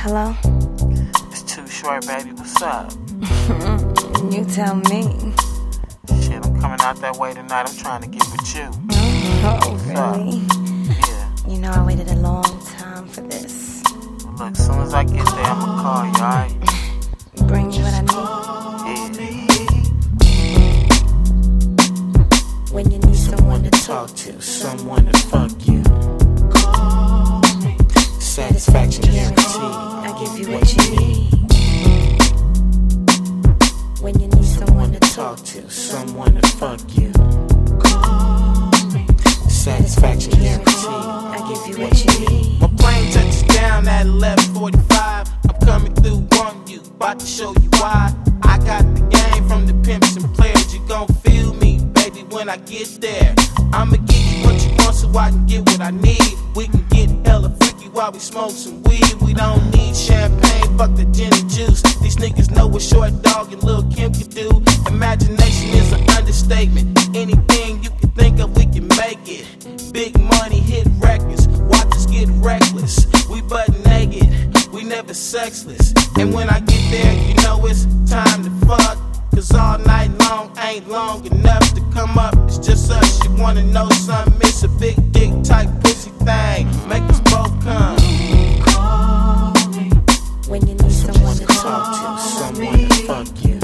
Hello? It's Too Short, baby. What's up? You tell me. Shit, I'm coming out that way tonight. I'm trying to get with you. Oh, really? Yeah. You know, I waited a long time for this. Well, look, as soon as I get there, I'ma call you, alright? Bring you what I need. When you need someone to talk to, someone to fuck you. Satisfaction guaranteed. I give you what you need. When you need someone to talk to, someone to fuck you. Satisfaction guaranteed. I give you what you need. My plane touches down at 11:45. I'm coming through on you, about to show you why. I got the game from the pimps and players. You gon' feel me, baby, when I get there. I'ma give you what you want so I can get what I need. We can get hella freaky while we smoke some weed. We don't need champagne, fuck the gin and juice. These niggas know what Short Dog and Lil' Kim can do. Imagination is an understatement. Anything you can think of, we can make it. Big money, hit records, watch us get reckless. We butt naked, we never sexless. And when I get there, you know it's time to fuck. Cause all night long ain't long enough to come up. It's just us, you wanna know something? It's a big dick type pussy thing. Make us both come. Call me when you need someone to talk to, someone to fuck you.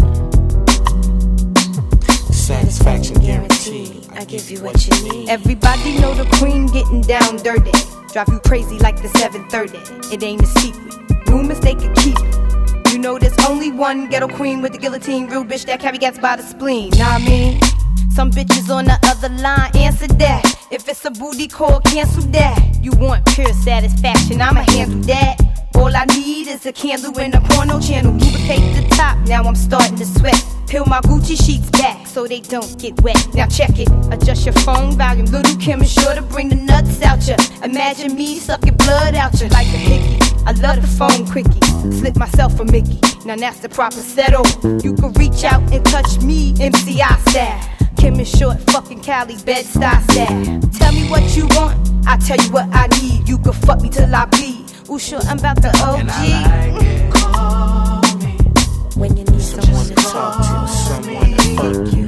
Satisfaction guaranteed. I give you what you need. Everybody know the queen getting down dirty. Drive you crazy like the 730. It ain't a secret. Rumors they could keep it. You know there's only one ghetto queen with the guillotine. Real bitch that carry gets by the spleen. Know what I mean? Some bitches on the other line answer that. If it's a booty call, cancel that. You want pure satisfaction, I'ma handle that. All I need is a candle and a porno channel. Lubricate the top, now I'm starting to sweat. Peel my Gucci sheets back so they don't get wet. Now check it, adjust your phone volume. Little Kim is sure to bring the nuts out ya. Imagine me sucking blood out ya like a hickey. I love the phone quickie, slip myself a Mickey. Now that's the proper settle. You can reach out and touch me, MCI style. Kim is Short, fucking Cali, Bed-Stuy style. Tell me what you want, I tell you what I need. You can fuck me till I bleed. Ooh, sure, I'm about the OG. And I like it. Call me when you need someone to talk to, someone to fuck you.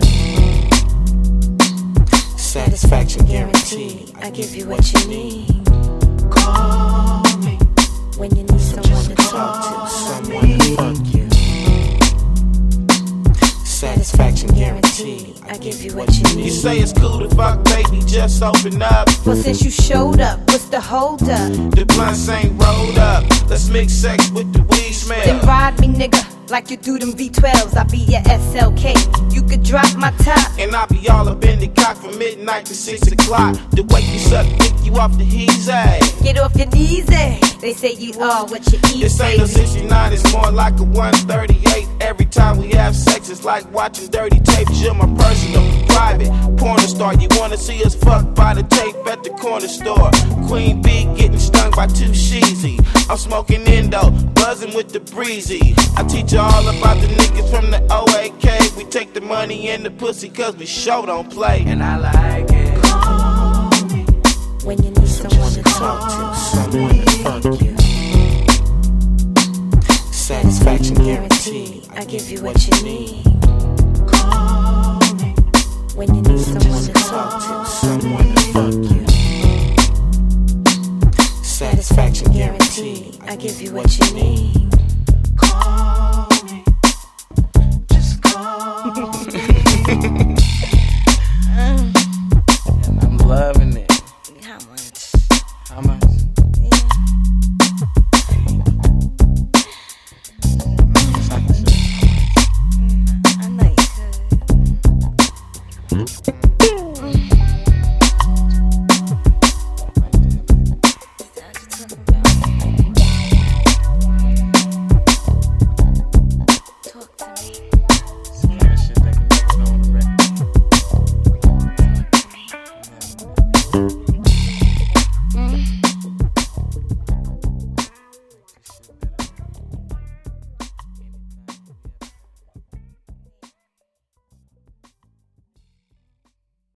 Satisfaction guaranteed. I give you what you need. Call me when you need someone to talk to, someone to fuck you. Satisfaction guaranteed. I give you what you need. You say it's cool to fuck, baby, just open up. Well, since you showed up, what's the hold up? The blunts ain't rolled up. Let's mix sex with the weed smell. Then ride me, nigga, like you do them V12s. I be your SLK. You could drop my top, and I be all up in the cock from midnight to 6 o'clock. The way you suck, pick you off the he's Get off your knees, eh? They say you are what you eat. This ain't no 69, it's more like a 138. Every time we have sex, it's like watching dirty tapes. You're my personal, private porn star. You wanna see us fuck by the tape at the corner store. Queen Bee getting stung by 2 sheezy. I'm smoking Indo, buzzing with the breezy. I teach you all about the niggas from the OAK. We take the money and the pussy cause we show don't play. And I like it. Call me when you need someone to talk to, someone to fuck you. Satisfaction guaranteed. I give you what you need. Call me when you need someone to talk to, someone to fuck you. Satisfaction guaranteed. I give you what you need. Call me, just call me. And I'm loving it. How much? How much? I know you could. Talk to me. Some kind of shit that can make it on the record. Talk to me.